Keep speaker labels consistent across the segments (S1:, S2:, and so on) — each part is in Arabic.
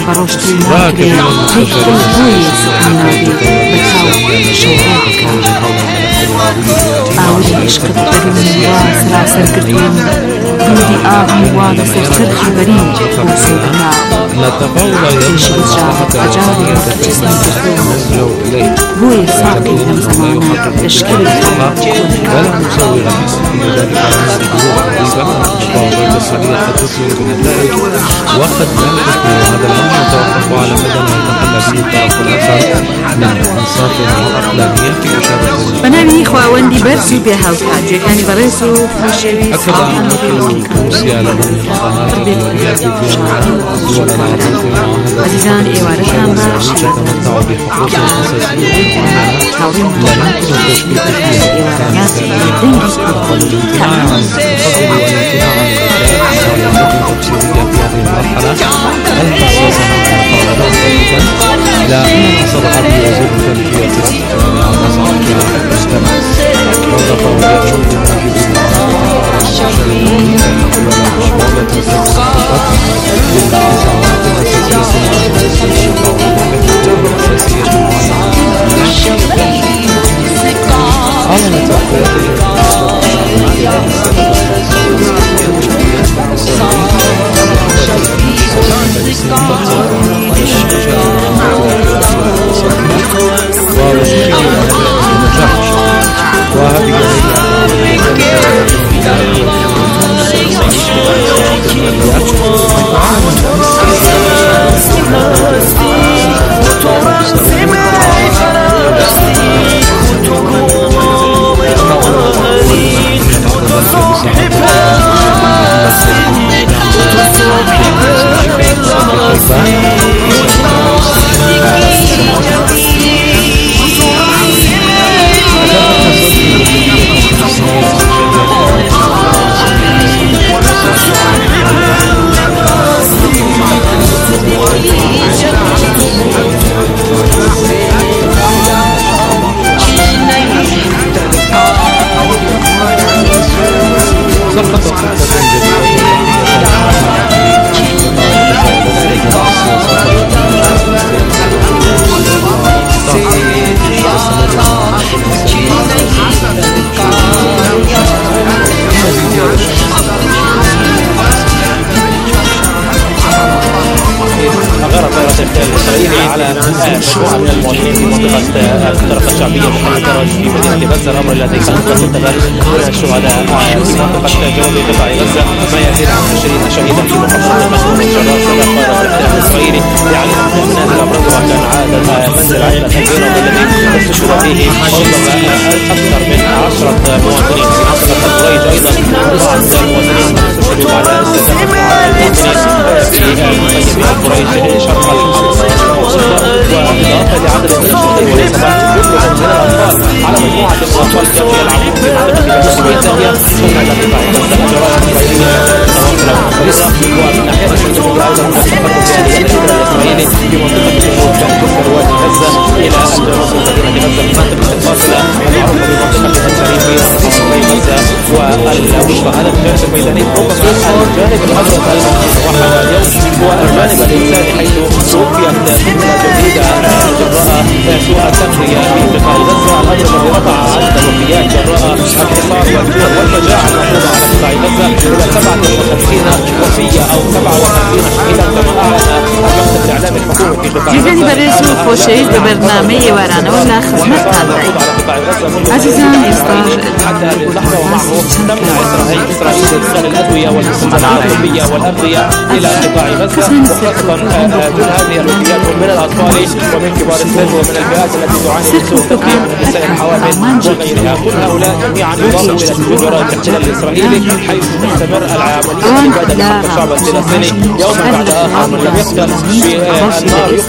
S1: فرشتي ناكري هيك كويس النبي بتاو شوقك أولي عشق الدرم واسرع سرقتون دودي آهي وانا سرسر خبرين وسودنا تيش رجع أجاري جسم الدخول بوي ساقي من زمانك تشكيل الحرب
S2: ولا مسوغ حسن ذلك وضع الصحية تسير بالنتائج وقد نلحق هذا الأمر يتوقف على مدى ما يتخلى به الطرف الآخر من أنصاف الأقلامية في مشابهة
S1: بنامي إخوة وندي برسو بها وتاجي كان برسو فمشيوي
S2: أكد عن نقل روسيا لدى القناة الدولية في الدول العربية
S1: عزيزان إيوارتان باشي
S2: تتمتع بحقوق أساسية لا يمكن التشكيك فيها يقبل الامتناع عن والامتناع عن التفسيرية في هذه المرحلة المخصصة للمقارنات أيضا إلى أن صدق به وزير الخارجية عن مصالح المجتمع وضف ويأخذ الموجودين
S3: مجموعة من المواطنين في منطقة الطرق الشعبية بحي كرج في مدينة غزة، الأمر الذي تنقل التبارك من الشهداء في منطقة جنوب قطاع غزة ما يزيد عن 20 شهيدا في محافظة المسؤول الجراح صدر قائد الاحتلال الإسرائيلي يعني من منازل أبرزها كان منزل عائلة الكبيرة والذي استشهد فيه أكثر من 10 مواطنين في منطقة البريج، أيضا 4 مواطنين استشهدوا بعد استشهاد في البريج شرق وإضافة لعدد من الشهداء وليس كلهم من الأطفال على مجموعة من الأطفال كانوا يلعبون في منطقة بني الزاوية ثم إلى الجرائم الإسرائيلية ومن ناحية الشهداء أيضا التقدم في الإسرائيلي في منطقة جنوب وادي غزة إلى الجنوب من مدينة غزة في منطقة الفاصلة المعروفة بمنطقة التاريخية محافظتي غزة والوسطى. هذا الجانب الميداني ربما الجانب الأبرز المتوحد اليوم هو الجانب الإنساني حيث توفيت طفلة جديدة جراء سوء تغذية في قطاع غزة، الأمر الذي رفع عدد الوفيات جراء الحصار والجوع والمجاعة الموجودة على قطاع غزة إلى 57 وفية أو 57 شهيدا كما أعلن المكتب الإعلامي الحكومي في قطاع غزة.
S1: جزاني بريسو خوشويست ببرنامج ورانا ولا خدمت هذا عزيزان إصدار
S3: حتى هذه اللحظة ومعه تمنع إسرائيل إرسال الأدوية والمستلزمات الطبية والأغذية إلى قطاع غزة، وخاصة دون هذه الوفيات من الأطفال ومن كبار السن ومن الفئات التي تعاني من سوء تغذية من النساء الحوامل وغيرها. كل هؤلاء جميعا يضافوا إلى سجون جرائم الاحتلال الإسرائيلي حيث تستمر العملية الإبادة لحق الشعب الفلسطيني يوما بعد آخر. من لم يقتل بالنار يقتل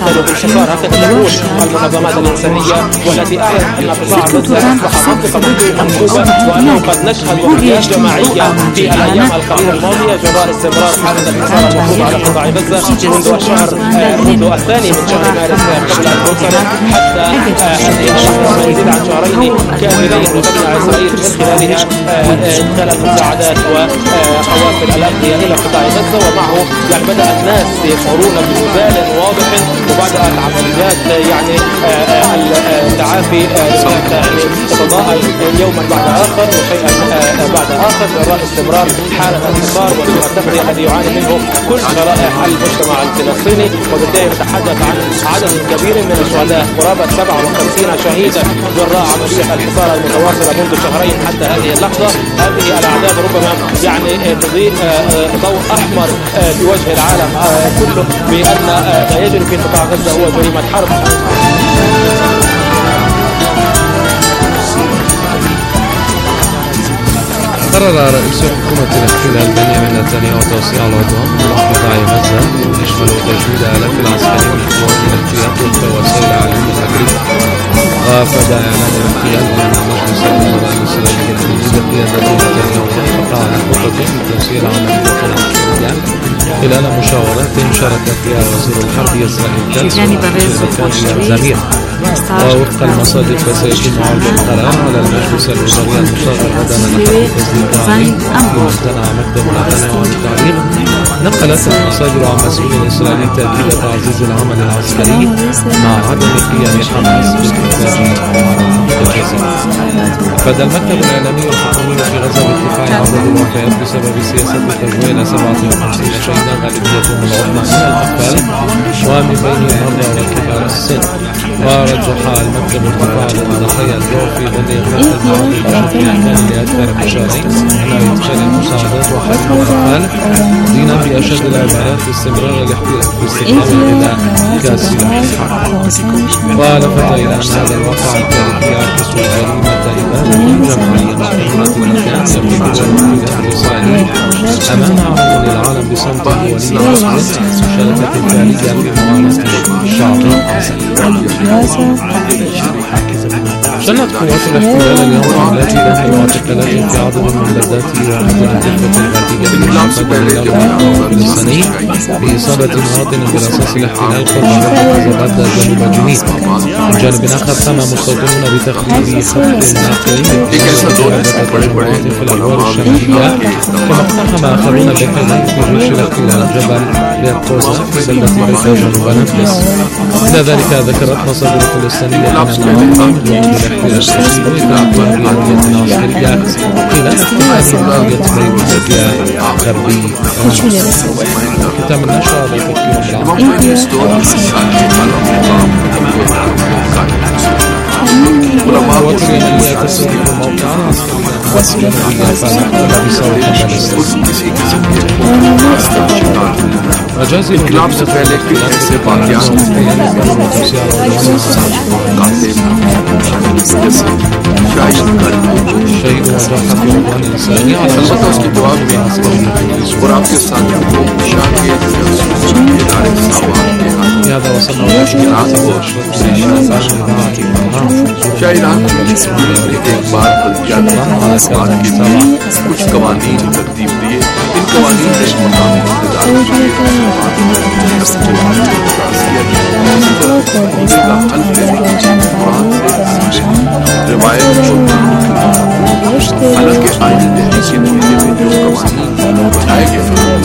S3: نقتل بانتصار. هكذا تقول المنظمات الإنسانية والتي أعلنت أن قطاع غزة أصبح منطقة منكوبة وأنه قد نشهد وفيات جماعية في الأيام القليلة الماضية جراء استمرار حالة الحصار المفروض على قطاع غزة منذ الثاني من شهر مارس قبل أسبوع سنة حتى هذه اللحظة يزيد عن شهرين كاملين وتمنع إسرائيل من خلالها إدخال المساعدات وقوافل الأغذية إلى قطاع غزة. ومعه يعني بدأ الناس يشعرون بنزال واضح وبدأت عمليات يعني التعافي تتضاءل يوما بعد آخر وشيئا بعد آخر جراء استمرار حالة الحصار وسوء التغذية الذي يعاني منه كل شرائح المجتمع الفلسطيني. وبالتالي نتحدث عن عدد كبير من الشهداء قرابة 57 شهيدا جراء عملية الحصار المتواصلة منذ شهرين حتى هذه اللحظة. هذه الأعداد ربما يعني تضيء ضوء أحمر في وجه العالم كله بأن ما يجري في قطاع غزة هو جريمة حرب.
S2: قرر رئيس حكومة الاحتلال بنيامين نتنياهو توسيع العدوان على قطاع غزة يشمل تجنيد آلاف العسكريين من قوات الاحتياط والوسائل الإعلام الأمريكي. وافاد إعلان الاحتلال بأن مجلس الوزراء الإسرائيلي الجديد بقيادة نتنياهو وافق على خطة لتوسيع العمليات العسكرية خلال مشاورات شارك فيها وزير الحرب إسرائيل كاتس وشركات الجميع. ووفق المصادر فسيتم عرض القرار على المجلس الوزراء المصغر غدا نحو تصديق تعليق وامتنع مكتب نتنياهو عن التعليق. نقلت المصادر عن مسؤول إسرائيلي تأكيد تعزيز العمل العسكري مع عدم قيام حماس بالإنتاج الجزائري. أفاد المكتب الإعلامي الحكومي في غزة بارتفاع عدد الوفيات بسبب سياسة التجويع إلى 57 شهيدا غالبيتهم العظمى من الأطفال ومن بينهم المرضى وكبار السن. ورجح المكتب ارتفاع عدد ضحايا الجوع في ظل إغلاق المواد بشكل كامل لأكثر من شهرين على إدخال المساعدات وحفظ الأطفال دينا بأشد العبارات باستمرار الاحتلال في استخدام كسلاح الحرب. ولفت إلى أن هذا الواقع التاريخي يعكس جريمة إبادة جماعية مقترنة بالمكان يقوم بها الاحتلال الإسرائيلي أمام عموم العالم بصمت دولي مسبق مشاركة فعلية في معاناة الشعب الغزي. شنت قوات الاحتلال اليوم حملات دفع واعتقالات في عدد من بلدات ومدن الضفة الغربية الفلسطيني بإصابة مواطن برصاص الاحتلال قرب غزة جنوب جنين. من جانب آخر قام مستوطنون بتخريب خط ناقل في الأدوار الشمالية. كما اقتحم آخرون بكلين في جيش الاحتلال جبل ليرقوزا في بلدة بيتا جنوب نابلس. إلى ذلك ذكرت مصادر فلسطينية أن المواطن الاحتلال السياسي وإدراكها بأهمية عسكرية خلال احتلال بلدية بيروت غربي ختام النشرة لتذكير القوات اليمنية تستهدف موقعا عسكريا مجازي
S4: इनकलाब से पहले कई ऐसे वाक़यात अलबत्ता उसके जवाब में और आपके साथियों को शाह के इदारे शायद एक बार कुछ कवानीन तरतीब दिए। इन कवानीन ने मुकामी हालांकि आईने तहरीक के नतीजे में जो कवानीन बनाए गए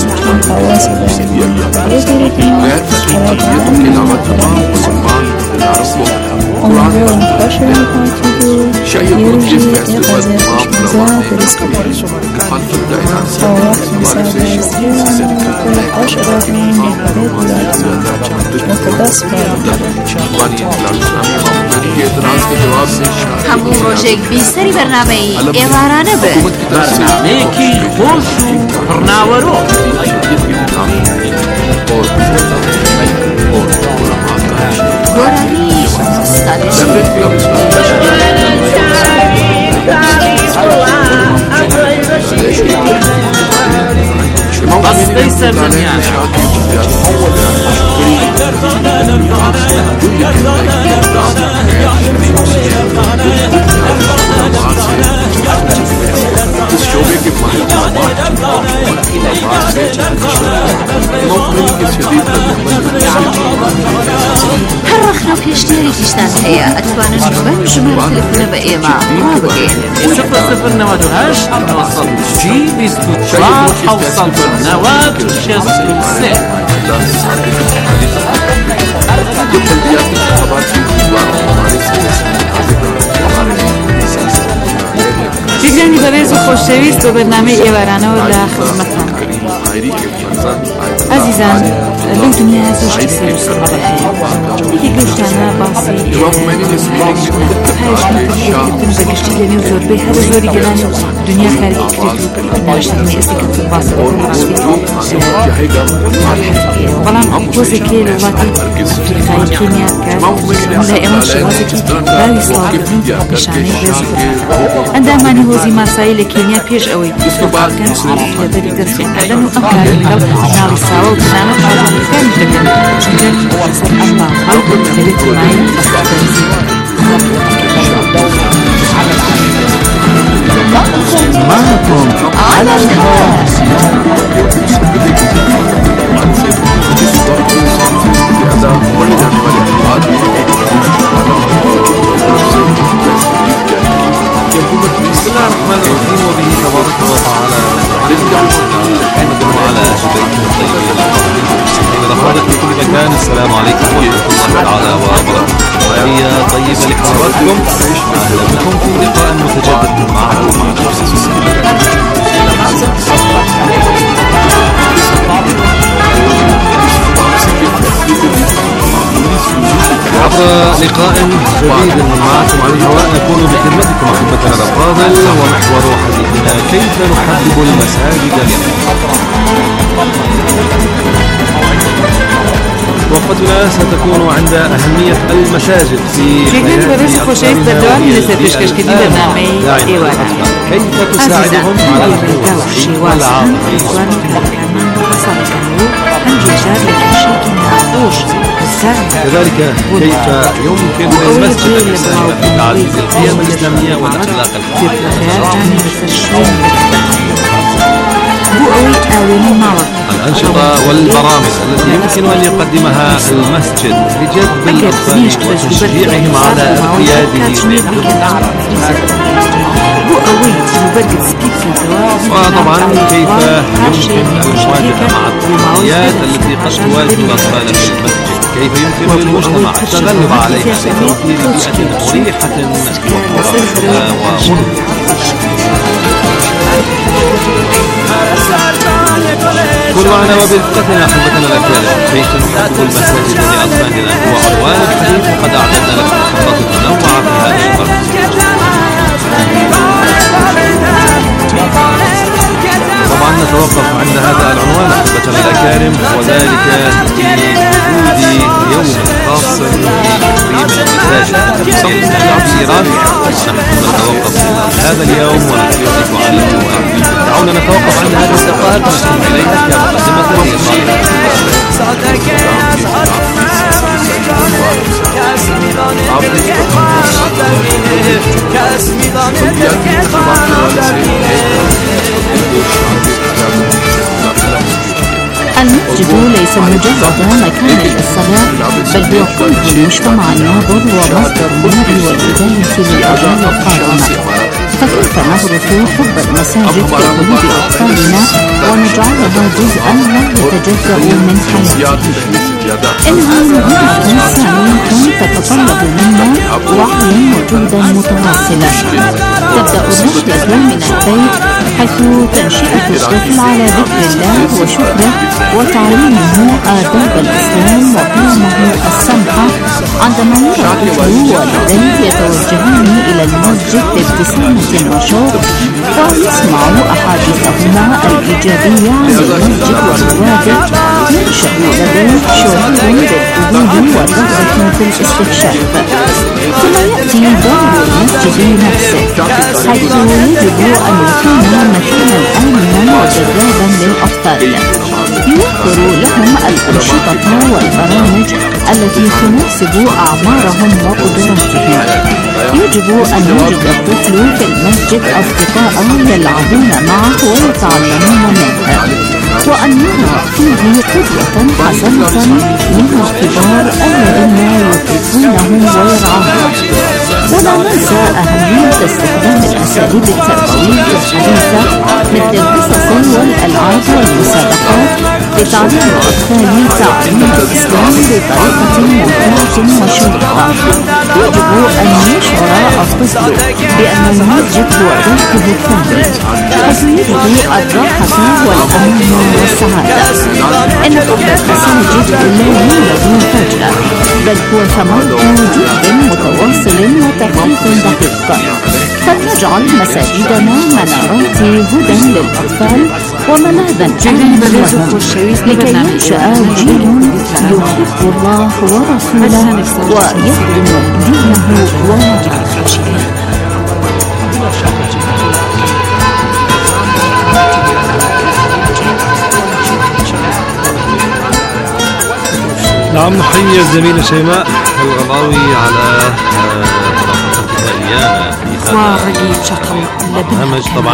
S4: गैर फितरी अक़लियतों के अलावा तमाम मुसलमान इदारों को कुरान शाही हुकूमत के फैसले पर तमाम उलमा ने मुखालफत का ऐलान किया। हवाले से
S5: همون روژێک بیسەری بەرنامەی ئێوارانە بێ
S6: بەرنامەیەکی خۆش و پڕناوەرۆ
S5: گۆرانی
S6: بەستەی سەردەمیانە
S5: تشتان هي أتوانا نوبة جمال تلفنا بإيما رابقين
S6: 00 نوادهاش نوصل جي بيستوطلع حوصل نواد وشيس
S1: دیگرانی بەڕێز و خۆشەویست بۆ بەرنامەی ئێوارانەوە لە خزمەتتان عزیزان لەو دنیا زۆشتی سێر و سەمەرە هەیە یەکێک لەو شتانە باسی هایشتن بەگشتی لە نێو زۆربەی هەر زۆری گەلانی دنیا کارێکی کرێت و ناوەشتنی ئێستەکەت و باسە بەڵام هۆزێک لێ لە وڵاتی ئەفریقای کێنیا کە لە ئێمە شێوازێکی راوی سڵاوکردن پیشانەی ڕێز و ئەندامانی هۆزی ماسایی لە کێنیا پێش ئەوەی سوپاکەن عەرەب لەبەری دەستپێکردن و ئەم کاری لەگەڵ ناوی ساوە و بزانە پاژانەکانی دەکەن چونکە لەسەر ئەم باڵغە دەبێت مای بەخۆدەرزی معكم على الهواء
S2: بسم الله الرحمن الرحيم وبه تبارك وتعالى على شبابنا الطيبين إلى خالق في كل مكان. السلام عليكم ورحمة الله تعالى وبركاته. وهي طيبة لحضراتكم. أهلا بكم في لقاء متجدد معكم عبر لقاء جديد معكم على الهواء نكون بخدمتكم أحبتنا الأفاضل، ومحور حديثنا كيف نحبب المساجد لنا. وقفتنا ستكون عند أهمية المساجد في حياة كيف تساعدهم على الوعي والعاطفة كذلك كيف يمكن للمسجد أن يساهم في تعزيز القيم الإسلامية والأخلاق الأنشطة والبرامج التي يمكن أن يقدمها المسجد لجذب الأطفال وتشجيعهم على ارتياده وطبعا كيف يمكن المواجهة مع التحديات التي قد تواجه الأطفال في المسجد، كيف يمكن للمجتمع التغلب عليها لتوفير بيئة مريحة كونوا معنا وبرفقتنا أحبتنا الأكارم. كيف نحبب المساجد لأطفالنا هو عنوان الحديث، وقد أعددنا لكم خطط متنوعة في هذا المركز. طبعا نتوقف عند هذا العنوان أحبتنا الأكارم، وذلك في وجود يوم خاص بتكريم المساجد كمصلى الشعب الإيراني. نحن نتوقف هذا اليوم ونطلق عليه. دعونا نتوقف عند هذه الدقائق ونستمع إليها كمقدمة لإيقاع
S1: المسجد ليس مجرد مكان للصلاة، بل هو قلب المجتمع الناضج ومصدر النور والهداية للأجيال القادمة. فكيف نغرس حب المساجد في قلوب أطفالنا ونجعلها جزءا لا يتجزأ من حياتهم؟ إنها مهمة سامية تتطلب منا وعيا وجهدا متواصلا. تبدأ الرحلة من البيت، حيث تنشئة الطفل على ذكر الله وشكره وتعليمه آداب الإسلام وقيمه السمحة. عندما يرى الطفل والديه يتوجهان إلى المسجد بابتسامة وشوق ويسمع أحاديثهما الإيجابية عن المسجد والروابط، ينشأ لديه شعور بالفضول والرغبة في الاستكشاف. ثم يأتي دور المسجد نفسه، حيث يجب أن يكون مكانا آمنا وجذابا للأطفال، يوفر لهم الأنشطة والبرامج التي تناسب أعمارهم وقدراتهم. يجب أن يجد الطفل في المسجد أصدقاء يلعبون معه ويتعلمون منه، وأن يرى فيه قدوة حسنة من الكبار الذين يدركونه أهمية استخدام الأساليب التربوية الحديثة مثل القصص والألعاب والمسابقات لتعليم الأطفال تعليم الإسلام بطريقة ممتعة وشيقة. يجب أن يشعر الطفل بأن المسجد هو بيته الثاني، حيث يجد الراحة والأمان والسعادة. إن فضل المساجد لا يولد فجأة، بل هو ثمرة جهد متواصل وتخطيط دقيق. فلنجعل مساجدنا منارات هدى للأطفال وملاذا لهم لكي ينشأ جيل يحب الله ورسوله ويخدم دينه ووطنه.
S2: نعم، نحيي الزميلة شيماء الغضاوي على ايام في هذا البرنامج. طبعا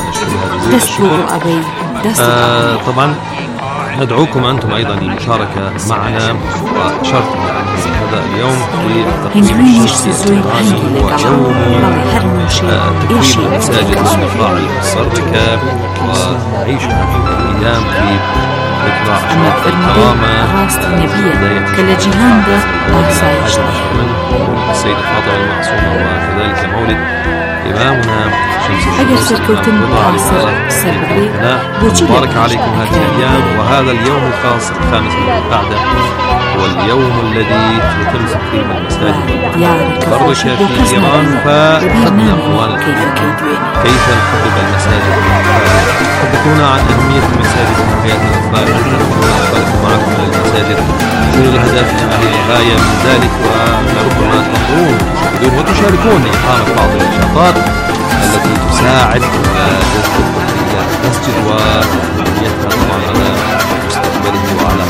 S2: ونشكرها طبعا ندعوكم أنتم أيضا للمشاركة معنا وشرط هذا اليوم في التقويم الشمسي الإيراني هو يوم تكوين المساجد واستطاع الركاب ونعيش هذه الأيام في ذكرى أشراف الكرامة
S1: كالجهان
S2: السيدة فاطمة المعصومة وكذلك مولد إمامنا شمس مبارك عليكم هذه الأيام وهذا اليوم الخاص الخامس من القعدة هو اليوم الذي يتم تكريم المساجد برضك في إيران. فأخذنا أخوان كيف نحبب المساجد تحدثون عن أهمية المساجد في حياة الأطفال. أخبركم معكم عن المساجد شنو الهدف الغاية من ذلك، وربما تنظرون وتشاركون إقامة بعض النشاطات التي تساعد جذب المسجد وبنيتها طبعا على مستقبله وعلى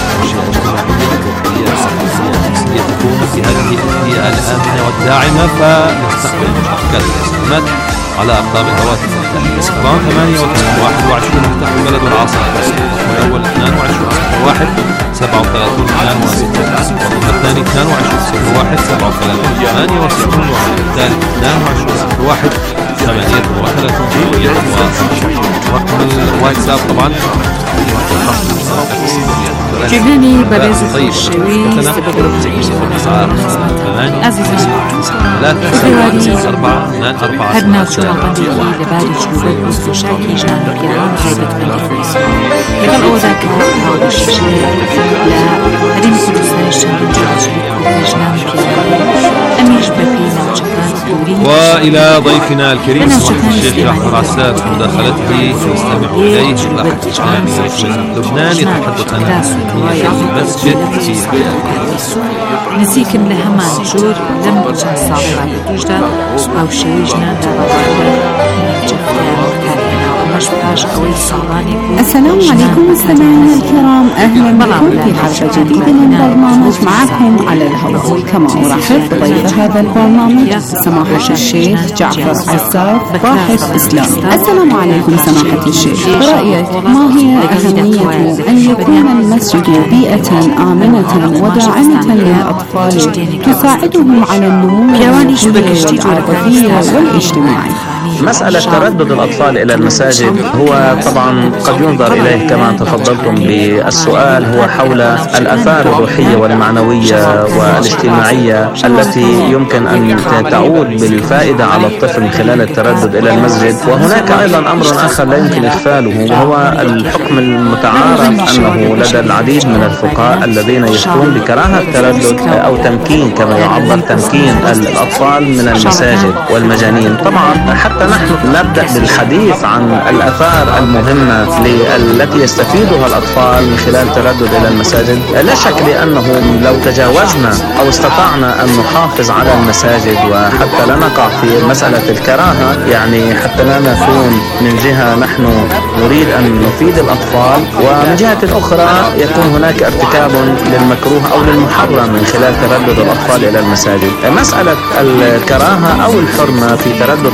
S2: تكون في هذه البيئة الآمنة والداعمة. فنستقبل مشاركات الاستخدامات على أرقام الهواتف الإسكران 28 مفتاح البلد والعاصمة الأول 22 1 37 62 والثاني 22 1 37 68 والثالث 22 1 38 رقم الواتساب طبعا
S1: جبناني برازة الشوي هدنا وشوطا لبارج جوبك وشاكي جانب يران هيبت بالإفرس لكن أوذاك هذا الشيء لا هدين كل سنة جوج وجنانك يران أمير بابينا وشكران
S2: وإلى ضيفنا الكريم سماحة الشيخ جعفر عساف مداخلته نستمع إليه الأخ الإسلامي من لبنان يتحدث عن أهمية المسجد في حياته.
S1: نسيك لهمان جور لم يكن صعبا تجد أو شيجنا
S7: السلام عليكم مستمعينا الكرام، اهلا بكم في حلقه جديده من برنامج معكم على الهواء. كما ارحب بضيف هذا البرنامج سماحه الشيخ جعفر عساف باحث اسلامي. السلام عليكم سماحه الشيخ، برايك ما هي اهميه ان يكون المسجد بيئه امنه وداعمه للاطفال تساعدهم على النمو العاطفي والاجتماعي؟
S3: مسألة تردد الأطفال إلى المساجد هو طبعا قد ينظر إليه كما تفضلتم بالسؤال هو حول الآثار الروحية والمعنوية والاجتماعية التي يمكن أن تعود بالفائدة على الطفل من خلال التردد إلى المسجد. وهناك أيضا أمر آخر لا يمكن إغفاله وهو الحكم المتعارف أنه لدى العديد من الفقهاء الذين يفتون بكراهة التردد أو تمكين كما يعبر تمكين الأطفال من المساجد والمجانين. طبعا حتى نحن نبدأ بالحديث عن الآثار المهمة التي يستفيدها الأطفال من خلال التردد إلى المساجد. لا شك لأنه لو تجاوزنا أو استطعنا أن نحافظ على المساجد وحتى لا نقع في مسألة الكراهة، يعني حتى لا نكون من جهة نحن نريد أن نفيد الأطفال ومن جهة أخرى يكون هناك ارتكاب للمكروه أو للمحرم من خلال تردد الأطفال إلى المساجد. مسألة الكراهة أو الحرمة في تردد الأطفال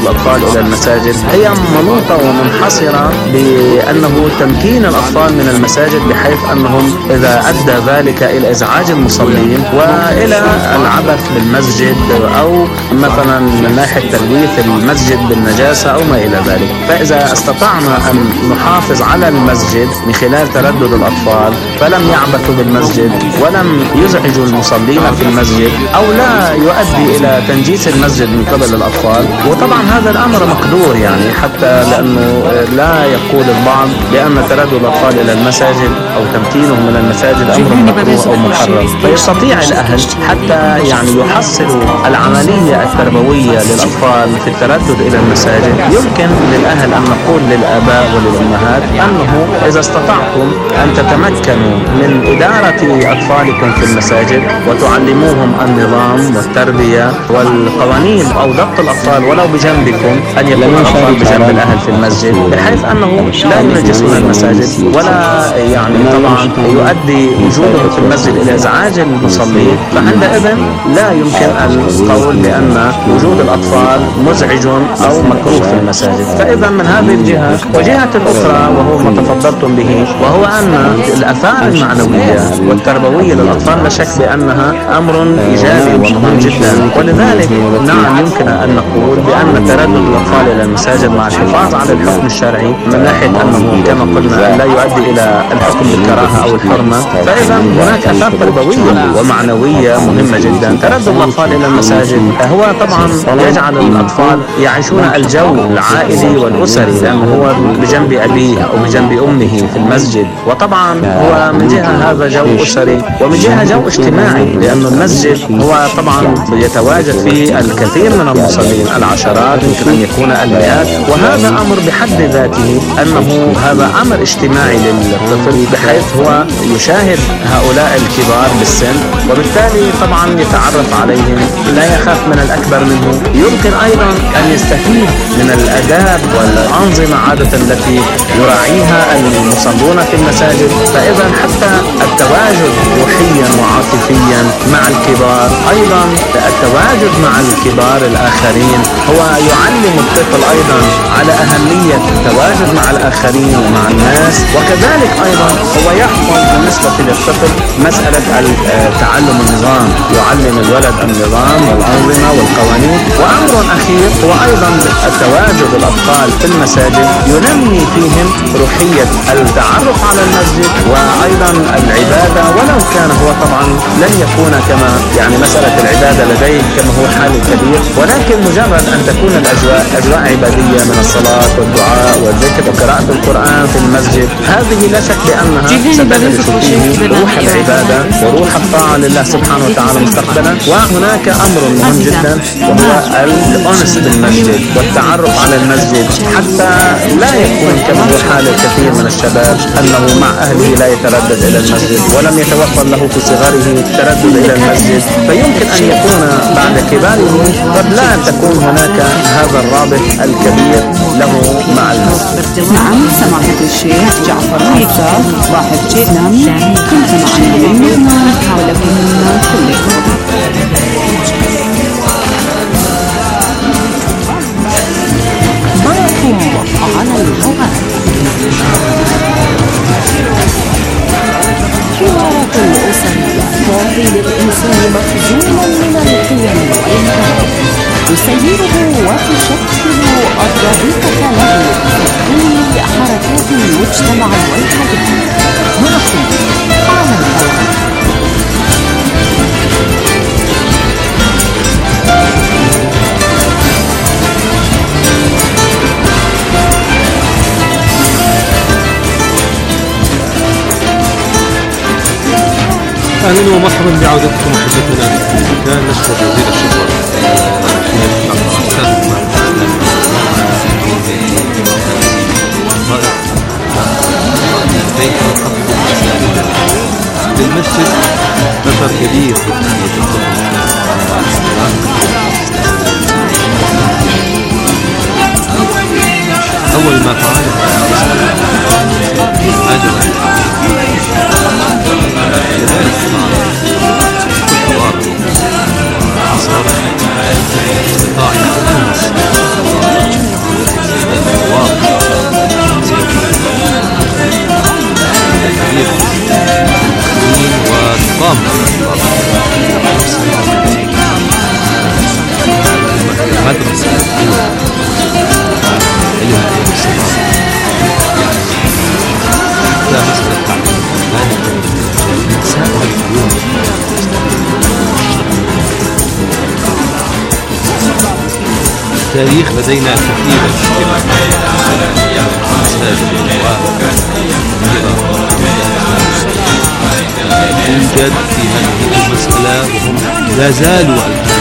S3: إلى المساجد هي منوطة ومنحصرة بأنه تمكين الأطفال من المساجد، بحيث أنهم إذا أدى ذلك إلى إزعاج المصلين وإلى العبث بالمسجد، أو مثلا من ناحية تلويث المسجد بالنجاسة أو ما إلى ذلك. فإذا استطعنا أن نحافظ على المسجد من خلال تردد الأطفال، فلم يعبثوا بالمسجد ولم يزعجوا المصلين في المسجد، أو لا يؤدي إلى تنجيس المسجد من قبل الأطفال. وطبعا هذا الأمر مقدور، يعني حتى لأنه لا يقول البعض بأن تردد الأطفال إلى المساجد أو تمكينهم من المساجد أمر مكروه أو محرم. فيستطيع الأهل حتى يعني يحصلوا العملية التربوية للأطفال في التردد إلى المساجد. يمكن للأهل أن نقول للآباء وللأمهات أنه إذا استطعتم أن تتمكنوا من إدارة أطفالكم في المساجد وتعلموهم النظام والتربية والقوانين، أو ضبط الأطفال ولو بجنبكم، أن يكون الأطفال بجنب الأهل في المسجد، بحيث أنه لا ينجسون المساجد ولا يعني طبعا يؤدي وجوده في المسجد إلى إزعاج المصلين، فعندئذ لا يمكن القول بأن وجود الأطفال مزعج أو مكروه في المساجد. فإذا من هذه الجهة، وجهة الأخرى وهو ما تفضلتم به، وهو أن الآثار المعنوية والتربوية للأطفال لا شك بأنها أمر إيجابي ومهم جدا. ولذلك نعم يمكن أن نقول بأن تردد الأطفال إلى المساجد مع الحفاظ على الحكم الشرعي من ناحية أنه كما قلنا لا يؤدي إلى الحكم بالكراهة أو الحرمة، فإذا هناك آثار تربوية ومعنوية مهمة جدا. تردد الأطفال إلى المساجد هو طبعا يجعل الأطفال يعيشون الجو العائلي والأسري، لأنه هو بجنب أبيه أو بجنب أمه في المسجد، وطبعا هو من جهة هذا جو أسري، ومن جهة جو اجتماعي، لأن المسجد هو طبعا يتواجد فيه الكثير من المصلين، العشرات يمكن أن يكون المئات، وهذا أمر بحد ذاته أنه هذا أمر اجتماعي للطفل، بحيث هو يشاهد هؤلاء الكبار بالسن، وبالتالي طبعا يتعرف عليهم، لا يخاف من الأكبر منه. يمكن أيضا أن يستفيد من الآداب والأنظمة عادة التي يراعيها المصلون في المساجد. فإذا حتى التواجد روحيا وعاطفيا مع الكبار، أيضا التواجد مع الكبار الآخرين هو يعلم الطفل أيضا على أهمية التواجد مع الآخرين ومع الناس. وكذلك أيضا هو يحفظ بالنسبة للطفل مسألة تعلم النظام، يعلم الولد النظام والأنظمة والقوانين. وأمر أخير هو أيضا التواجد الأطفال في المساجد ينمي فيهم روحية التعرف على المسجد وأيضا العبادة، ولو كان هو طبعا لن يكون كما يعني مسألة العبادة لديه كما هو حال الكبير، ولكن مجرد أن تكون الأجواء أجواء عبادية من الصلاة والدعاء والذكر وقراءة القرآن في المسجد، هذه لا شك بأنها ستدرس فيه روح العبادة وروح الطاعة لله سبحانه وتعالى مستقبلا. وهناك أمر مهم جدا وهو الأنس بالمسجد والتعرف على المسجد، حتى لا يكون كما هو حال الكثير من الشباب أنه مع أهله لا يتردد إلى المسجد، ولم يتوفر له في صغره التردد إلى المسجد، فيمكن أن يكون بعد كباره قد لا تكون هناك هذا الرابط الكبير له مع المسجد.
S7: نعم، سماحة الشيخ جعفر عزاز ضاحك إسلامي، كنت معنا من لبنان ولكم منا كلكم. معكم على الهواء حوارات أسرية تعطي للإنسان مخزونا من القيم والمبادئ تسيره وتشكل الطريقة له في كل حركات المجتمع والحياة. معكم على الهواء.
S2: أهلا ومرحبا بعودتكم أحبتنا في كل مكان. نشكر جزيل الشكر للمسجد أثر كبير في تنمية الطفل. أول ما فعله استطاع التاريخ لدينا كثير مساجد يوجد في هذه المسألة وهم لا زالوا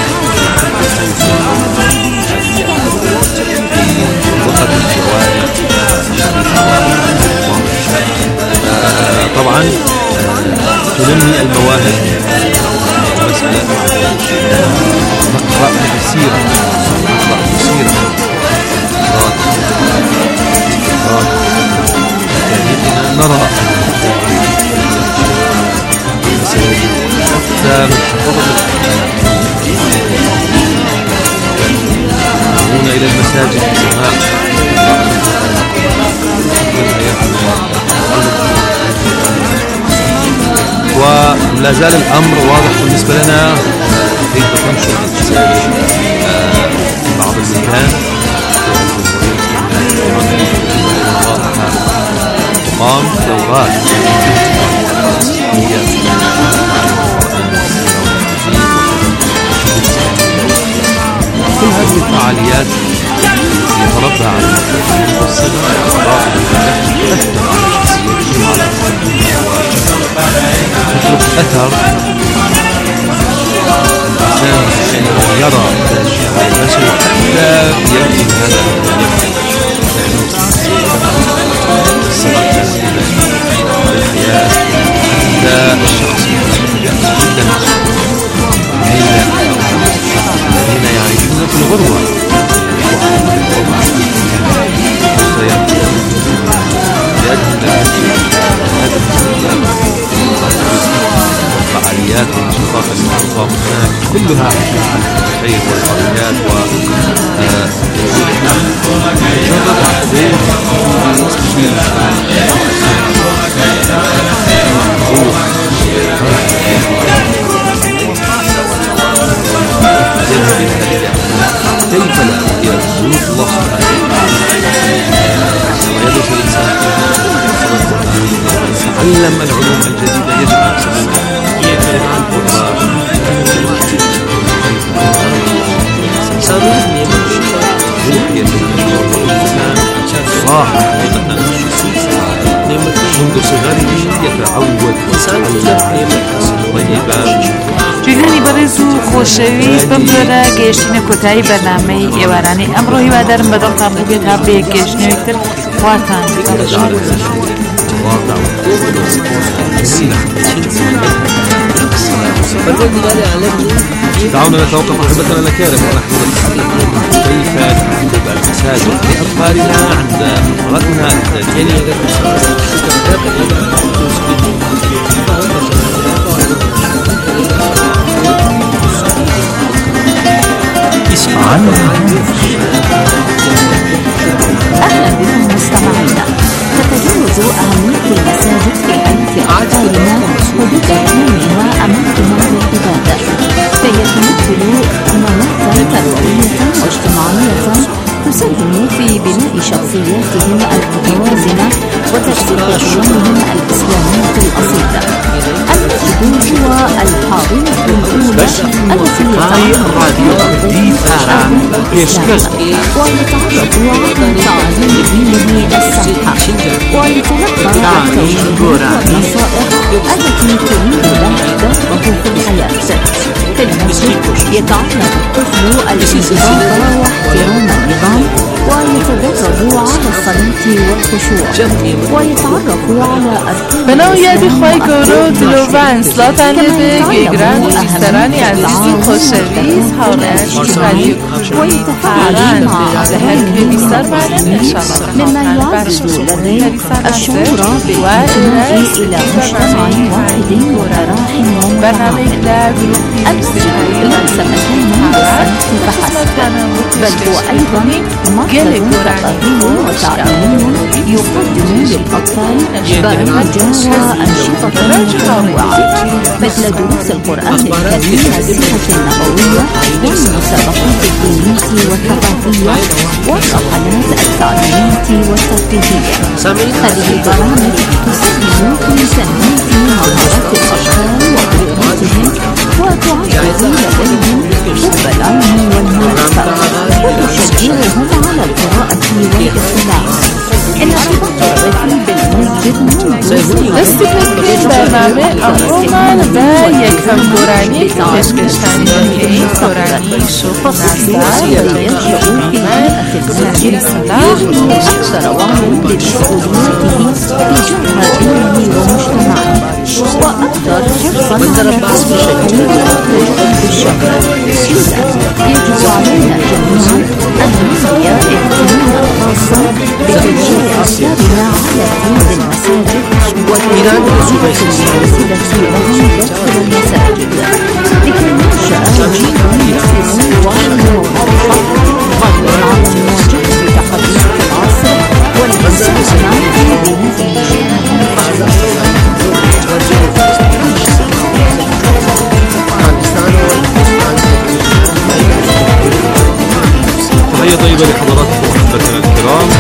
S2: طبعا تنمي المواهب مسألة نقرأ بسيرة تاريخنا نرى حتى من حفظة يذهبون إلى المساجد السماء ولا زال الأمر واضح بالنسبة لنا كيف تنشر المساجد في بعض المكان تقام دورات كل هذه الفعاليات يتربى على أثر الإنسان يرى الأشياء لا يأتي هذا الحياة حتى الشخص جدا الذين يعيشون في الغربة فعاليات ونشاطات التقام هناك كلها خير والفعاليات كيف لا يرجو الله ويدرس الإنسان يتعلم العلوم الجديدة يجب منذ صغره يتعود
S1: جیهانی بەڕێز و خۆشەویست بەم جۆرە گەیشتنە کۆتایی بەرنامەی ئێوارانەی ئەمڕۆ هیوادارم بەدڵتان ببێت تا بە گەیشتنەوەیتر خواتان
S2: دعونا نتوقف محبتنا الأكارم ونحن كيف نحدد المساجد لأطفالنا عند مرتنا التاريخية
S7: أهلا بكم مستمعينا. تتجاوز أهمية المساجد في حياة أطفالنا حدود تكوينها أماكنها للعبادة، فهي تمثل مناطق تربوية واجتماعية تساهم في بناء شخصياتهم المتوازنة وتجسيد قيمهم الإسلامية الأصيلة. المسجد هو الحاضنة الأولى التي يتعرف ويتعرف على تعاليم دينه السمحة ويتلقى التوجيهات والنصائح التي تريد له دفعه في الحياة. في المسجد يتعلم الطفل الانضباط واحترام النظام ويتدرب على الصلاة والخشوع ويتعرف على
S8: بناو یادی خواهی گورو دلوبان سلطان لده گیگران و بیسترانی عزیزی خوشویز حولش رادیو ويتفاعلان لهر كبيستر بعدين إن شاء الله
S7: مما يعزز لديه الشعور بالانتماء إلى مجتمع واحد وتراحم ومتعاون. المسجد ليس مكانا للصلاة فحسب، بل هو أيضا مركز ثقافي وتعليمي يقدم للأطفال برامج وأنشطة متنوعة مثل دروس القرآن الكريم والسيرة النبوية والمسابقات الدينية والثقافية والرحلات التعليمية والترفيهية. هذه البرامج تساهم في تنمية مهارات الأطفال وقدراتهم وتعزز لديهم
S1: حب العلم والمعرفة وتشجعهم على القراءة والاطلاع. إن الربط
S8: دەستیپێکردن بەرنامە ئەمڕۆمان بە یەکەم گۆرانی پێشکەشتانیەکەی گۆرانی شوفناسا ناجی سەلاح
S1: وأكثر حرصا على الشكل بالشكل. يجب علينا جميعا أن نحيا اهتماما خاصا بتوجيه أطفالنا على حفظ المساجد وتوجيه السلسلة لهم داخل المساجد لكي ننشأ جيلا يسير وعيه ومرحب قادرا على المواجهة بتحديات العصر والاستثمار في
S2: تحية طيبة لحضراتكم أحبتنا الكرام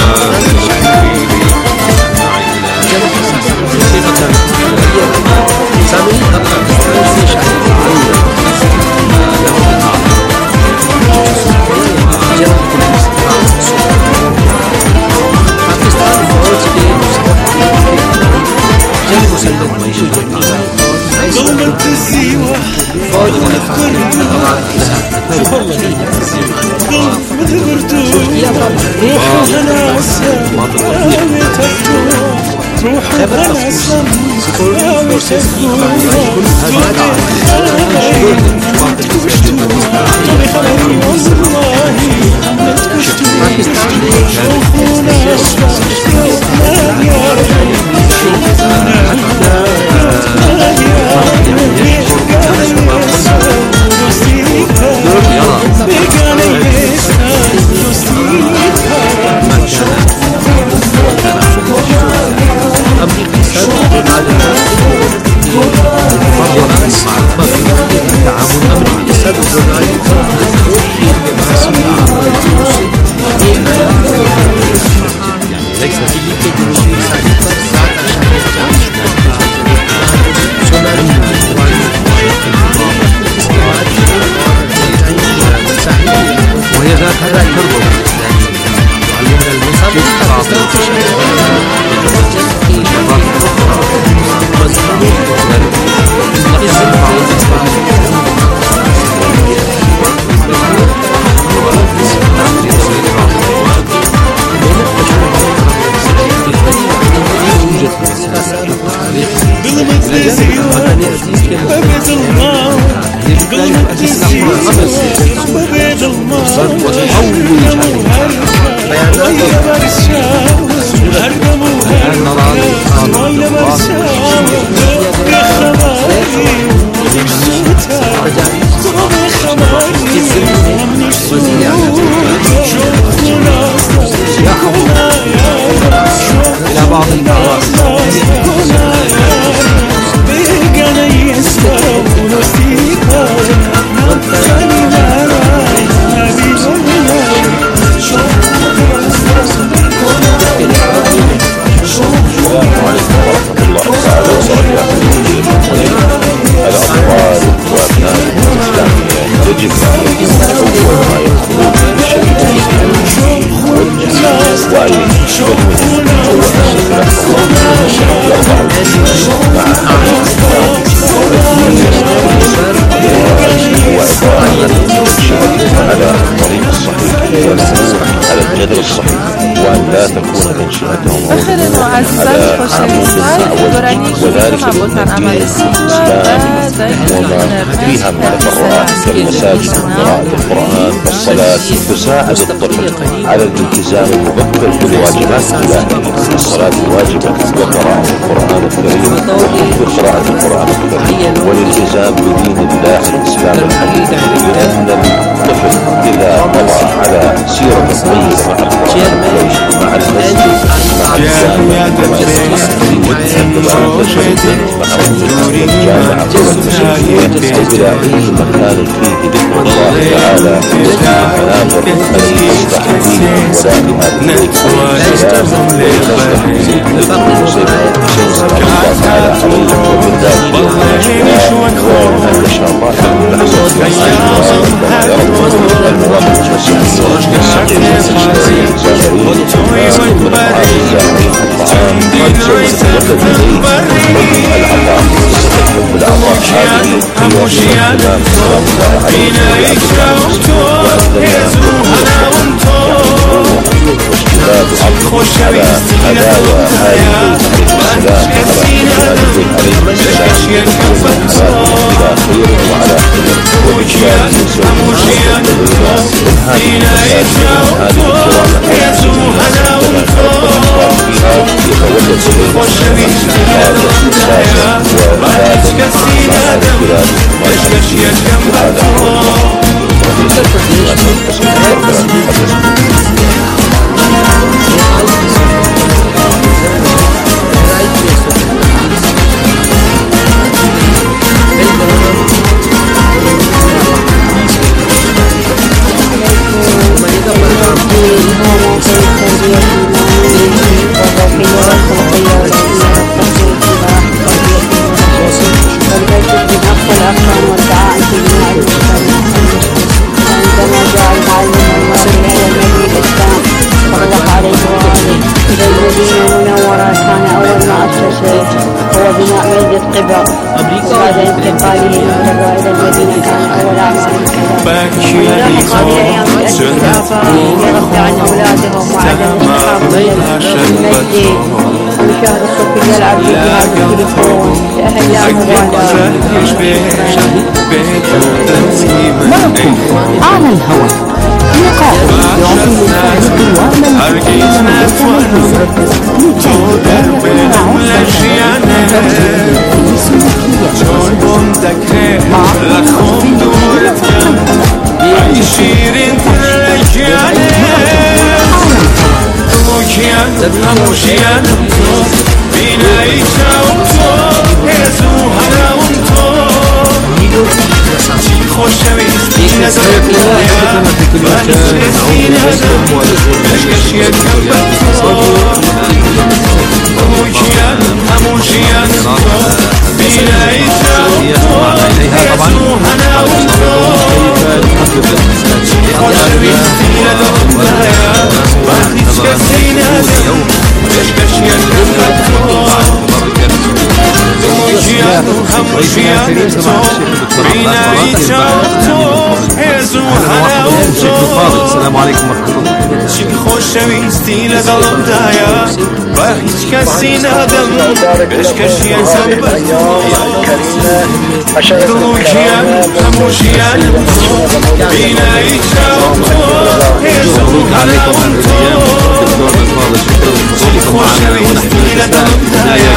S9: المساجد وقراءة القرآن والصلاة تساعد الطفل على الالتزام المبكر بالواجبات الإلهية. الصلاة واجبة وقراءة القرآن الكريم وحفظ قراءة القرآن الكريم والالتزام بدين الله الإسلام الحديث، لأن الطفل إذا مضى على سيرة طيبة مع القرآن الكريم مع المسجد مع الجامعة مع إلى أي مكان فيه ذكر الله تعالى المنابر التي تصلح فيه ولا الإمام سلام الله عليه واجتناب عطف على هدايا هذه السلام على والدين عليه السلام إلى خير وعلى خير وإجلال يسر من هذه المساجد من هذه الكرامة فيها يتولد هذا الإنسان وهذا البلاد
S7: معكم على الهواء لقاء يعطي للفريق
S2: السلام عليكم ورحمة الله.
S10: خوشویستی لەگەڵم دایە بە هیچ کەسی نادەم پێشکەشیە سەبەت ژیان هەموو ژیانم تۆ بینایی چاوم تۆ هێزم هەلاوم تۆ خوشویستی لەگەڵم دایە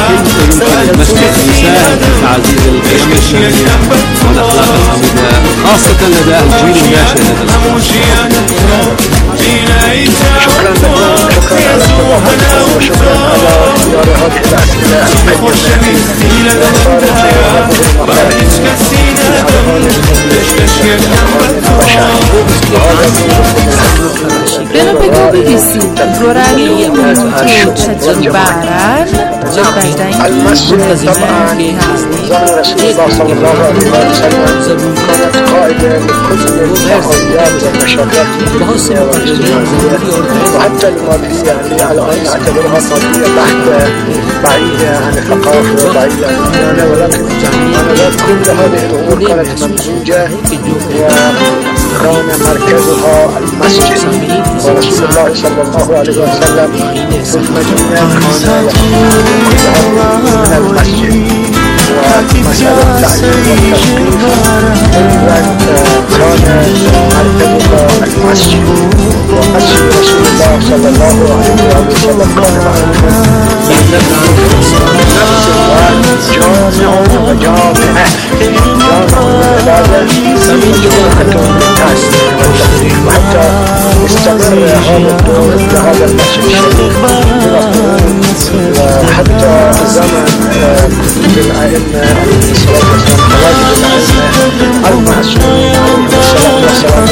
S10: پێشکەشیە سەبەت
S2: خاصة لدى الجيل الناشئ
S10: هەموو ژیانم تۆ بینایی چاوم تۆ هێزم هەلاوم تۆ خوشویستی لەگەڵم دایە بە هیچ کەسی نادەم پێشکەشیە سەبەت تۆ
S8: برو بگو بیسی گرانی منتو چتر باران
S11: المسجد طبعا زمن رسول الله صلى الله عليه وسلم كانت قائدة لكل الفعاليات والنشاطات وحتى المادية اللي على أن نعتبرها مادية بحتة بعيدة عن الثقافة وبعيدة عن الديانة، ولكن كل هذه الأمور كانت ممزوجة وكان مركزها المسجد. ورسول الله صلى الله عليه وسلم في المدينة كان من المسجد ومسألة التعليم والتشكيل كان مركزها المسجد. ومسجد رسول الله صلى الله عليه وسلم كان نفس الوقت جامع وجامعة العبادة يمكن الناس وحتى يستمر هذا الدور لهذا المسجد الشريف حتى زمن الأئمة عليه الصلاة والسلام تواجد الأئمة المعصومين عليهم الصلاة والسلام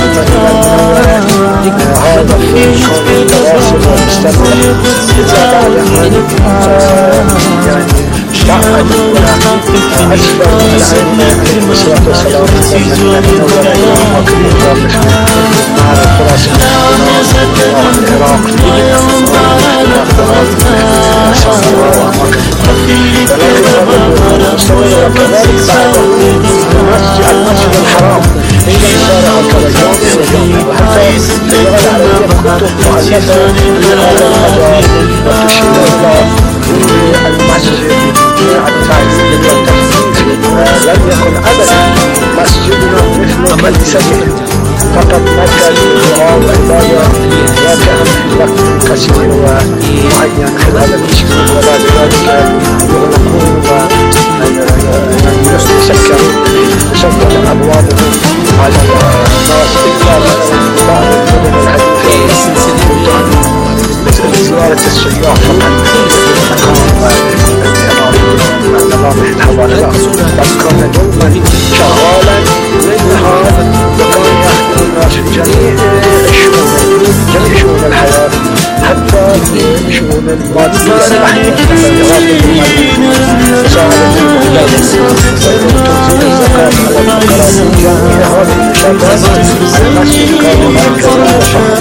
S11: هذا كون التواصل والمستمر إذا بعد أن يعني بعد أسفل الأئمة عليهم الصلاة والسلام من وراء أكبر واقف مع الخلاصة العراق الصحراء وأماكن مستمرة كذلك بعد المسجد الحرام حين صار هكذا يوم وحتى اللغة العربية كتب مؤلفة لهذا المجال وتشير إلى المسجد التعزيز والتخفيف لم يكن أبدا مسجدنا مثل كنيسته فقط مركز دعاء وعبادة وكان في وقت كثير ومعين خلال التشكيل وبعد ذلك يغلقون ويسكرون يسكر أبوابهم على الناس إلا بعض المدن الحديثة مثل زيارة السياح فقط نظام الحوالات بل كان دوما شغالا ليل نهار وكان يخدم الناس في جميع شؤون الحياة حتى في شؤون المادية البحتة مساعدة الأولاد وتنزيل الزكاة على الفقراء جميع هذه المشابهات المسجد كان مركزا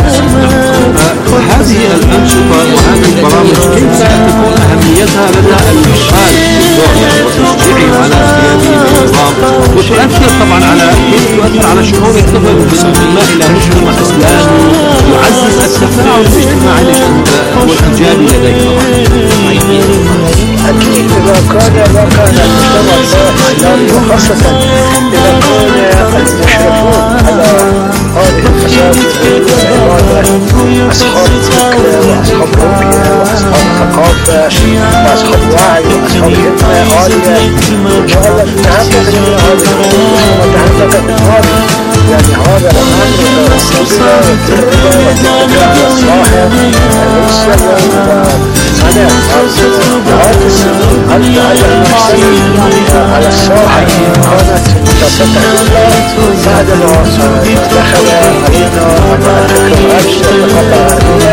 S2: هذه الأنشطة وهذه البرامج كيف تكون أهميتها لدى الفعال وتشجيعهم على قيامه بالنظام وتؤثر طبعا على كيف تؤثر على شعور الطفل بالانتماء إلى مجتمع إسلامي يعزز التفاعل الاجتماعي والإيجابي لديه
S11: أكيد إذا كان المجتمع الإسلامي وخاصة إذا كان المشرفون على هذه المساجد والعبادة أصحاب فكر وأصحاب تربية وأصحاب ثقافة وأصحاب وعي وأصحاب همة عالية إن شاء الله تتحقق جميع هذه الأمور وتحققت هذه يعني هذا الأمر الصلة والتربية والتربية على الصاحب الإنسان أنا هذه السنين هل على الصاحب كانت متسطح الله بعد ما دخل علينا الفكر العرش تقطع علينا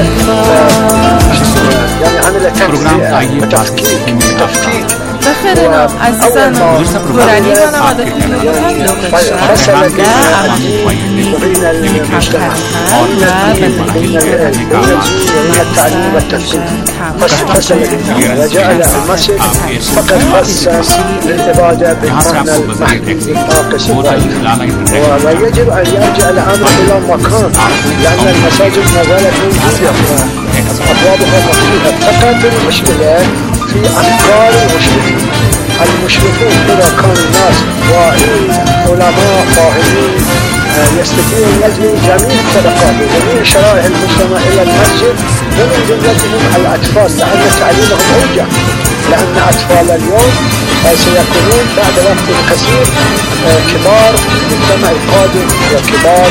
S11: يعني عمل تفكيك
S8: بخير عزیزان گرانی و نوادت
S11: فصل بين المجتمع بين التعليم والتفكير فصل وجعل المسجد فقط خاصا للعبادة بالمعنى المحدود الناقص الضعيف ويجب أن يرجع الأمر إلى مكان لأن المساجد ما زالت موجودة أبوابها مفتوحة فقط المشكلة في أفكار المشرفين إذا كان الناس واعين علماء فاهمين يستطيعون يجلب جميع الطبقات وجميع شرائح المجتمع إلى المسجد ومن جملتهم الأطفال لأن تعليمهم أوجه لأن أطفال اليوم سيكونون بعد وقت قصير كبار المجتمع القادم وكبار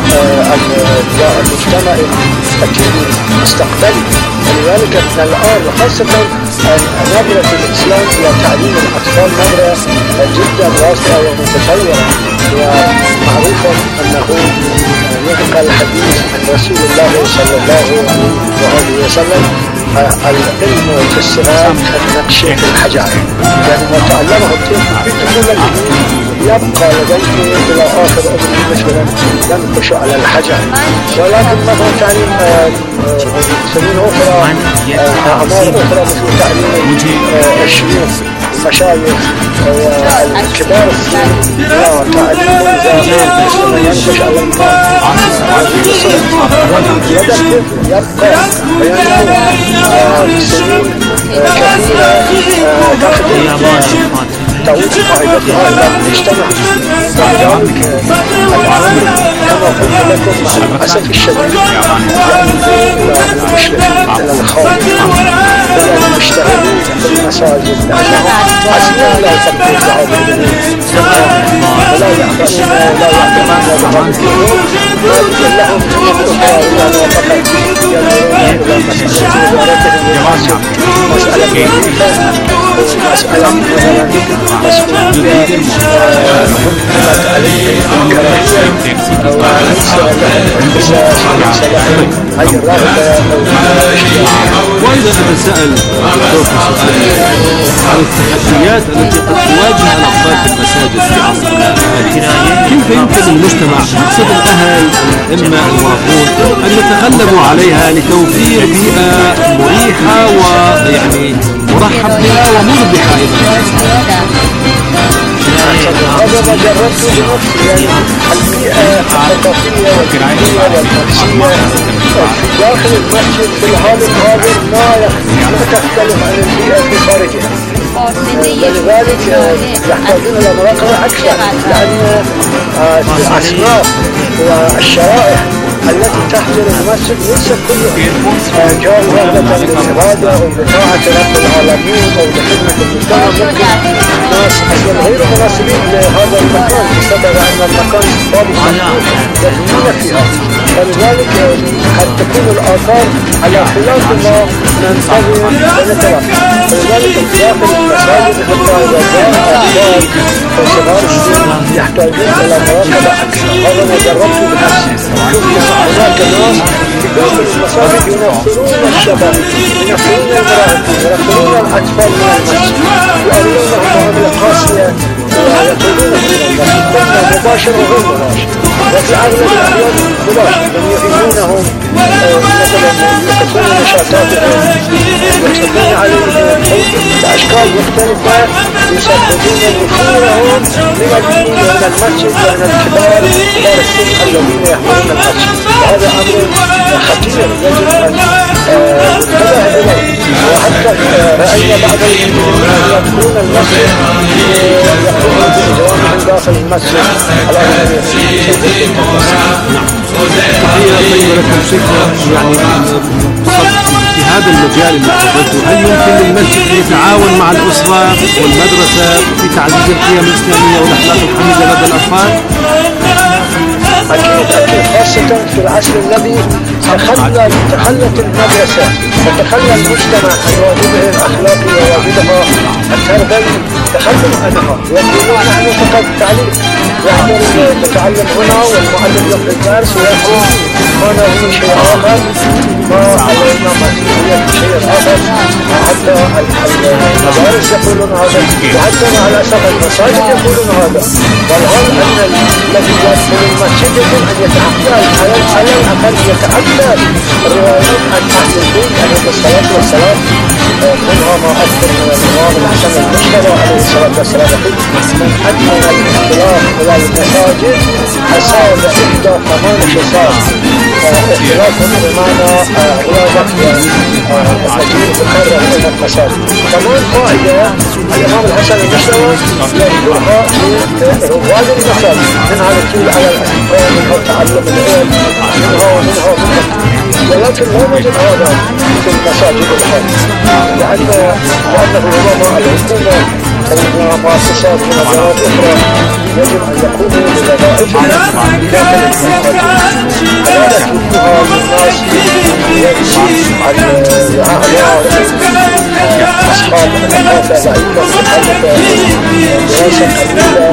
S11: المجتمع المستقبلي ولذلك من الآن وخاصة نظرة الإسلام إلى تعليم الأطفال نظرة جدا واسعة ومتطورة ومعروف أنه ينقل الحديث عن رسول الله صلى الله عليه وسلم العلم في الصغار كالنقش في الحجر يعني ما تعلمه الطفل في طفولته يبقى لديه إلى آخر عمره مثلا ينقش على الحجر ولكن مثلا تعليم سنين أخرى أعمار أخرى مثل تعليم الشيوخ المشايخ والكبار تعليم ينقش على المكان يبقى وينمو سنين كثيرة تعود فائدتها إلى المجتمع ولذلك الأمر كما قلت لكم مع الأسف الشديد يأتي إلى المشرفين إلى الخالقين إلى المشتغلين في المساجد لأنهم أسماء لا يطبقون بهذه الأمور ولا يعملون ولا يعلمون بهذه الأمور ويجب لهم أخرى إلى فقط ينظرون إلى مسألة وزارتهم للمسجد مسألة وظيفة مسألة مسؤولية حكمت عليهم الكراهية وليس لهم اختصاص وليس لهم أي رغبة أو
S6: وأيضا نتساءل دكتور سؤال عن التحديات التي قد تواجه الأطفال في المساجد في عصرنا الحالي. كيف يمكن للمجتمع مقصد الأهل الأئمة المربون أن يتغلبوا عليها لتوفير بيئة مريحة ويعني مرحب بها ومربحة أيضا؟
S11: هذا ما جربته بنفسي، يعني البيئة الثقافية والدينية والنفسية في داخل المسجد في الحال الحاضر ما تختلف عن البيئة في خارجها، ولذلك يحتاجون إلى مراقبة أكثر، لأن الأصناف والشرائح التي تحضر المسجد ليست كلها جاءوا رغبة للعبادة أو لطاعة رب العالمين أو لخدمة المجتمع. ممكن ناس أصلا غير مناسبين لهذا المكان بسبب أن المكان فاضي يهمون فيها، فلذلك قد تكون الآثار على خلاف ما ننتظر ونتوقع. فلذلك داخل المساجد حتى إذا جاء أطفال وصغار السن يحتاجون إلى مراقبة أكثر. هذا ما جربته بنفسي. هناك ناس في داخل المساجد ينفرون الشباب، ينفرون المراهقين، ينفرون الأطفال من المسجد، يؤمنونهم معاملة قاسية ويطردونهم من المسجد، إما مباشر وغير مباشر، وفي أغلب الأحيان مباشر، يهينونهم مثلا يكتبون نشاطاتهم، يكتبون عليهم بأشكال مختلفة يسببون نفورهم من المسجد ومن كبار السن الذين يحضرون المسجد. هذا أمر خطير يجب أن ننتبه إليه. وحتى رأينا بعض المسلمين يدخلون المسجد يقومون بإجرامهم داخل المسجد على
S6: تحية طيبة لكم شكرا. يعني في هذا المجال اللي تفضلتوا، هل يمكن للمسجد أن يتعاون مع الأسرة والمدرسة في تعزيز القيم الإسلامية والأخلاق الحميدة لدى الأطفال؟
S11: أكيد خاصة في العصر الذي تخلت المدرسة وتخلى المجتمع عن واجبه الأخلاقي وواجبها التربوي، تخلوا عنها ويقولون نحن فقط تعليم، يحضر المتعلم هنا والمعلم يقرأ الدرس ويقول ما نريد شيء آخر، ما علينا مسؤولية شيء آخر. حتى المدارس يقولون هذا، وحتى مع الأسف المساجد يقولون هذا. والغالب أن الذي يدخل المسجد يجب أن يتعقل على الأقل يتعقل الروايات عن أهل البيت عليه الصلاة والسلام، منها ما أذكر من الإمام الحسن المجتبى عليه الصلاة والسلام يقول من أدخل الاختلاف إلى المساجد أصاب 81 خصال. اختلاف بمعنى رياضة التجويد مكرر إلى المساجد. كمان قاعدة الإمام الحسن المجتبى يذكرها لرواد المساجد، منها الوصول على الأسفار، منها تعلم العلم، منها ولكن لا نجد هذا في المساجد الآن، لأنه علماء الحكومة والمؤسسات ونظارات أخرى يجب أن يكونوا بوظائفهم داخل المساجد، ولا يتركوها للناس عن أعيار أصحاب الثقافة ضعيفة مخالفة دراسة قليلة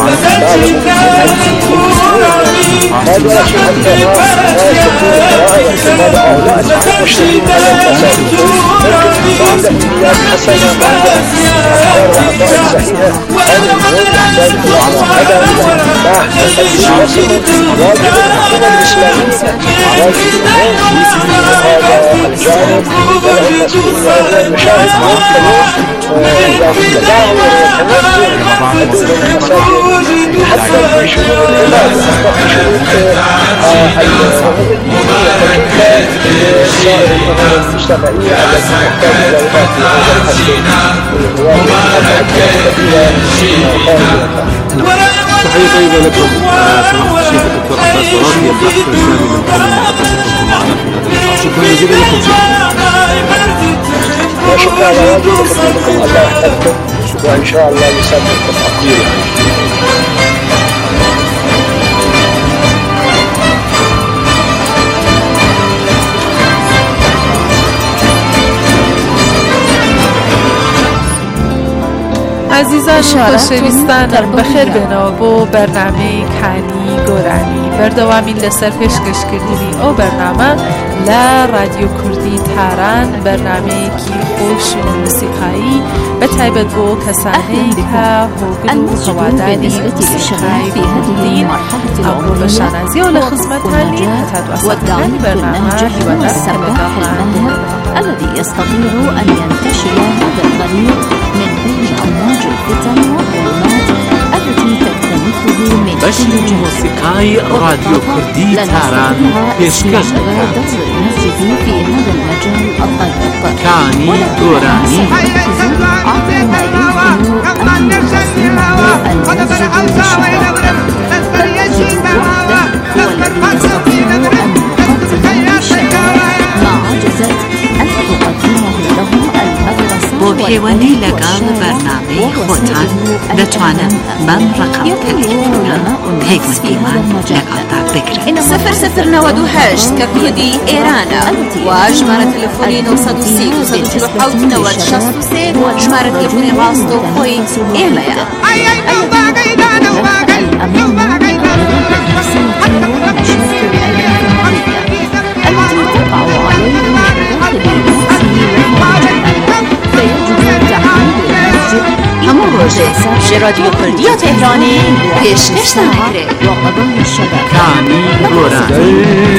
S11: هذا شيء حتى ما تكون القراءة والكتابة هؤلاء مشرفين على المساجد. ممكن بعض النيات حسنة بعض أفكار وعقائد صحيحة، هذا الأمور يحتاج إلى هذا الإصلاح والتوسط. واجب الحكومة الإسلامية واجب هذا الجانب وله المسؤولية والمشاهد والقانون والتداول والتنزل حدود المساجد حتى في شؤون العباد، حتى في شؤون سائر الأمور المجتمعية التي تحتاج إلى العباد في هذا الحدود.
S6: تحية طيبة لكم سماحة الشيخ الدكتور عباس براكي، الباحث الإسلامي من قبل المحافظة معنا في هذا اللقاء. شكرا جزيلا لكم شيخنا.
S11: وشكرا على واجبكم، الله يحفظكم وإن شاء الله يسلمكم أقدير.
S8: عزیزان خوشویستانم بخیر بنو بو برنامه کانی گۆرانی بەردەوامی لەسەر پێشکەشکردنی ئەو بەرنامە لە رادیۆ کوردی تاران بەرنمەیەکی خۆش و موسیقایی بە تایبەت بۆ کەسانەی کە هۆگر و هەواداری موسیقای کوردین ئەوڕۆ بە شانازی و لە خزمەتانی هەتا دواسەدەکانی بەرنامە هیوادارم لەگەڵمان
S5: الذي يستطيع أن ينتشل هذا الغريق من بين أمواج الفتن والظلمات التي تكتنفه من
S6: بەشی موسیقای رادیۆ کوردی تاران پێشکەش دەکات
S5: في هذا المجال الضيق
S6: کانی گۆرانی
S1: بۆ پەیوەندی لەگەڵ بەرنامەی خۆتان دەتوانن بەم ڕقم تەلەفۆنە پەیوەندیمان لەگەڵدا بگرن
S5: 0098 کە کۆدی ئێرانە و ژمارە تەلەفۆنی 930 ژمارە تەلەفۆنی ڕاستەوخۆی ئێمەیە
S1: هەموو ڕۆژێک ژێ رادیۆ کوردی تهرانی پێشکەش دەکرێت
S6: کانی گۆرانی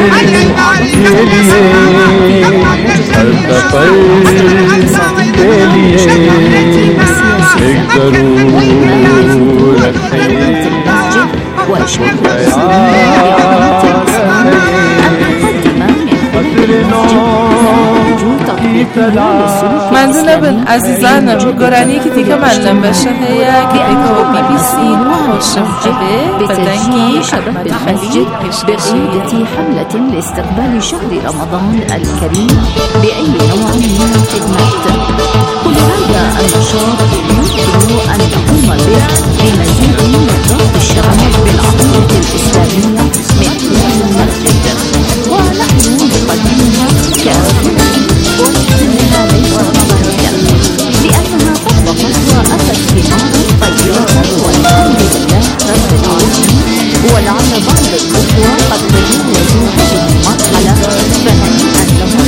S8: ممنون بن عزیزانم گۆرانیەکی دیکەمان لەم بەشە هەیە کە ئەیکەوە BBC خۆشم جبێ بەدەنگی ئەحمەد خەلیل
S5: بقيادة حملة لاستقبال شهر رمضان الكريم بأي نوع من الخدمات. كل هذا النشاط يمكن أن نقوم به بمزيد من ضبط الشغف بالعقيدة الإسلامية من خلال المسجد، ونحن نقدمها كأخذ وإنها ليس رمضانية لأنها طبقت وأتت ثمارا طيبة والحمد لله رب العالمين. ولعل بعض الأخوة قد تجاوزوا هذه المرحلة فهنيئا لهم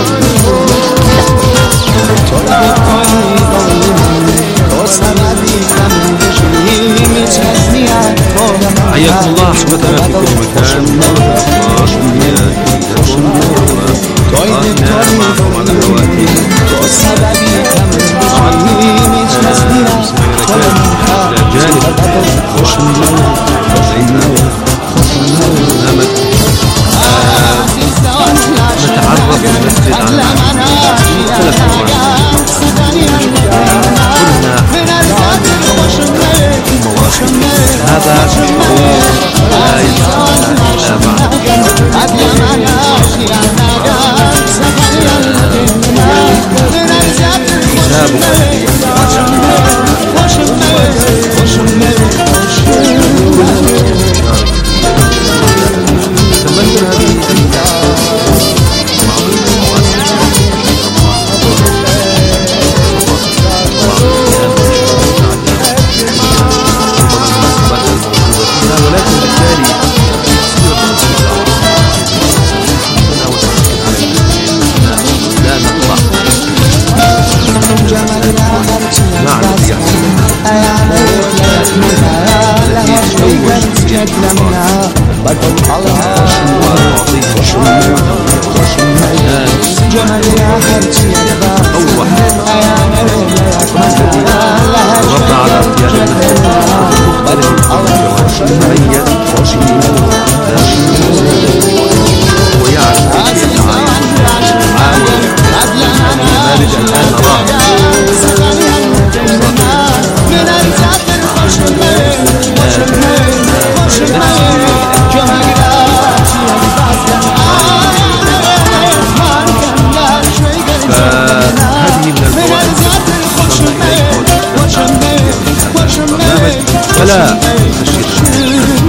S6: حياكم الله أحبتنا في كل مكان نتعرف ونسجد على ثلاث هذا لا يستطيع إلا بعد فلا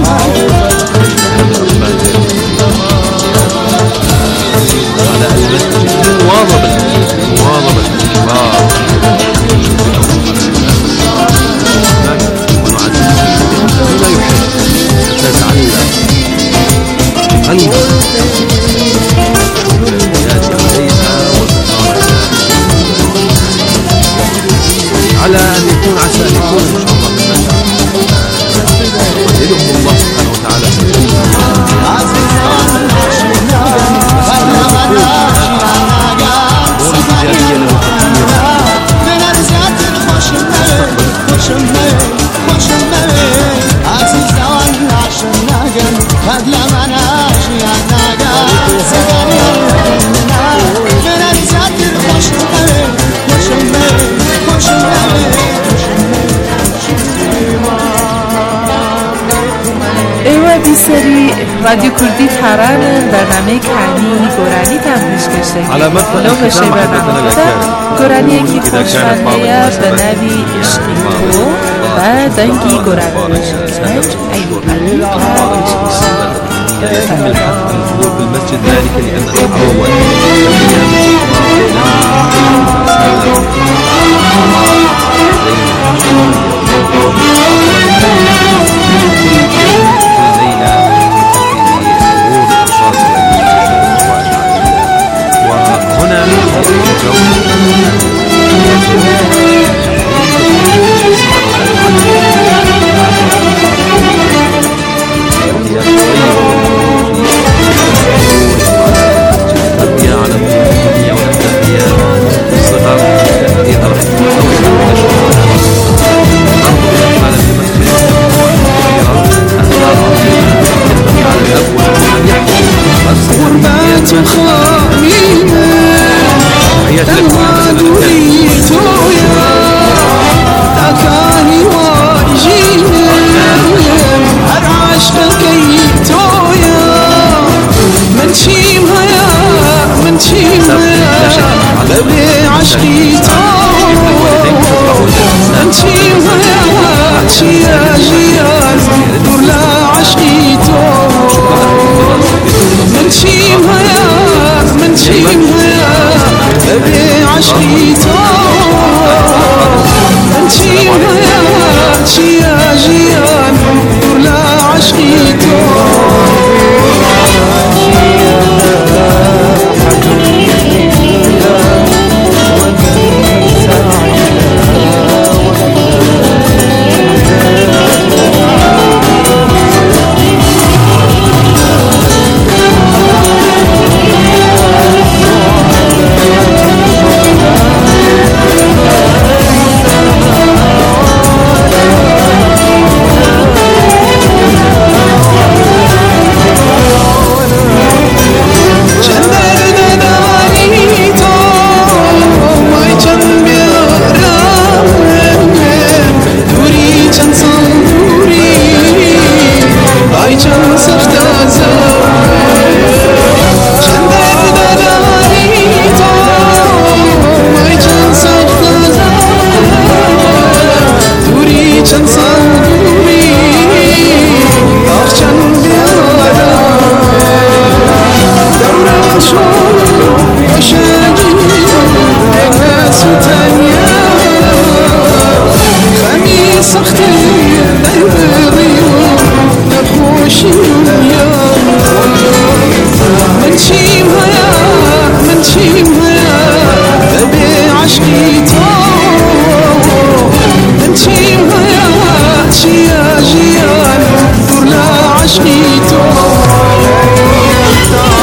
S8: سری رادیو کردی تهران برنامه کنی گورانی تنبیش کشته لو بشه برنامه گورانی یکی خوشفنده به نوی اشقیقو و دنگی گورانی بشه ایوانی
S2: يتم الحق الحضور في المسجد ذلك لأن الأول
S10: عشقي تو